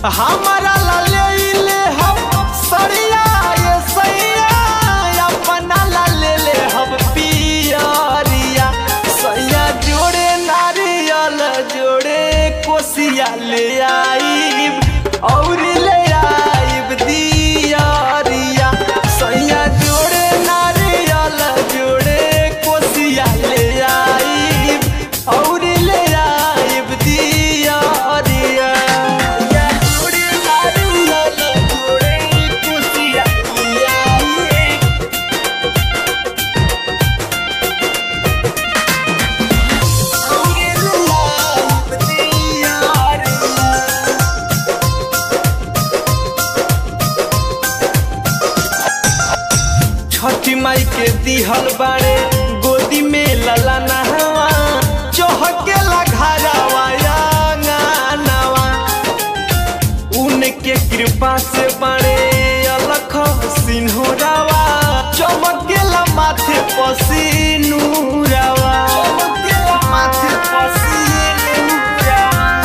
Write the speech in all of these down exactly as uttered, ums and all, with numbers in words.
हमारा ला ले ले हम सरिया ये सैया अपना ला ले ले हम पियरिया सैया जोड़े नारियल जोड़े कोसिया ले आईब और ले आईब दियरिया सैया जोड़े नारियल जोड़े कोसिया ले आईब और ले आईब दियरिया छठी माई के दिहल बाड़े गोदी में लला नहवा चहकेला घरवा आंगनवा उनके कृपा से बाड़े अलख सिन्होरावा चमकेला माथे पसीनुरावा चमकेला माथे पसीनुरावा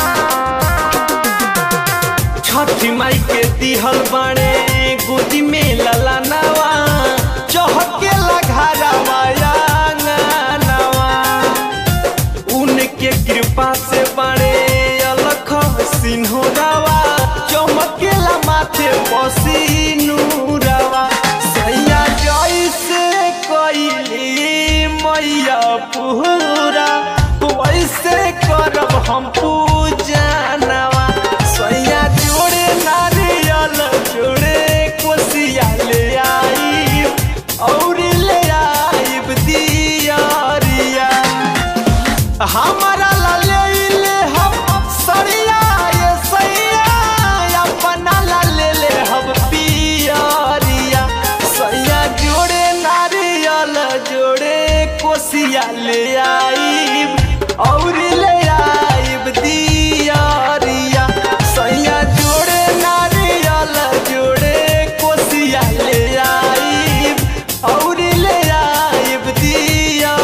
छठी माई के दिहल बाड़े गोदी में लला नवा चहकेला घरवा आंगनवा उनके कृपा से बड़े अलख सिन्होरावा चमकेला माथे पसीनुरावा सैया जैसे कइली मैया पूरा वैसे करब हम पूजनवा सैया जोड़े नारियल जोड़े कोसिया ले आई और ले आईब दियरिया हमारा ला ले ले हम सरिया ये सैया अपना ला ले ले हम पियरिया सैया जोड़े नारियल जोड़े कोसिया ले आईब और ले आईब दियरिया सैया जोड़े नारियल जोड़े कोसिया ले आईब और ले आईब दियरिया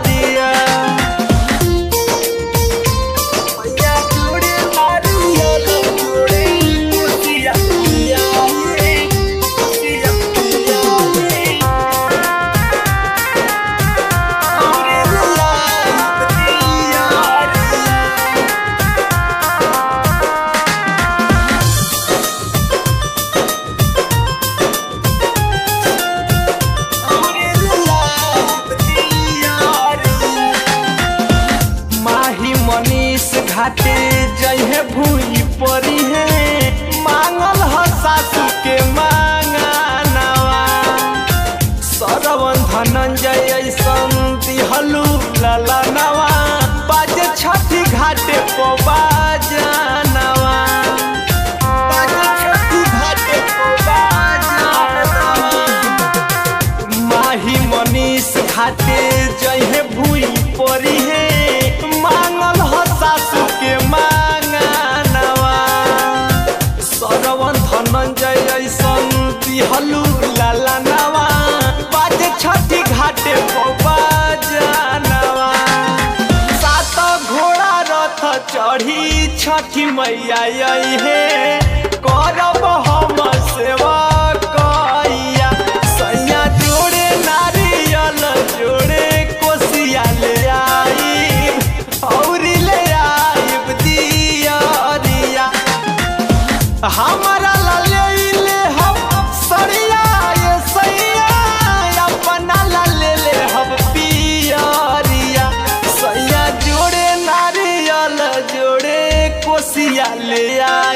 सैया जोड़े नारियल जोड़े कोसिया ले आईब कोसिया ले आईब और ले आईब दियरिया माही मनीष घाटे जहे भूई परी है मांगल ह सासू के मांगनवा सरवन धनंजय ऐसन दिहलू ललनवा बाजे छठी घाटे पो बाजनवा बाजे छठी घाटे पो बाजनवा माही मनीष घाटे जहे भूई परी है मांगल ह सासू के मांगनवा सरवन धनंजय ऐसन दिहलू ललनवा बाजे छठी घाटे बाजनवा सात घोड़ा रथ चढ़ी छठी मैया आई है करब हम सेवा कइया सैया जोड़े नारियल जोड़े कोसिया ले आईब और ले आईब दियरिया हमारा ला ले ले हम सरिया ये सैया अपना ला ले ले हम पियरिया सैया जोड़े नारियल जोड़े कोसिया ले आई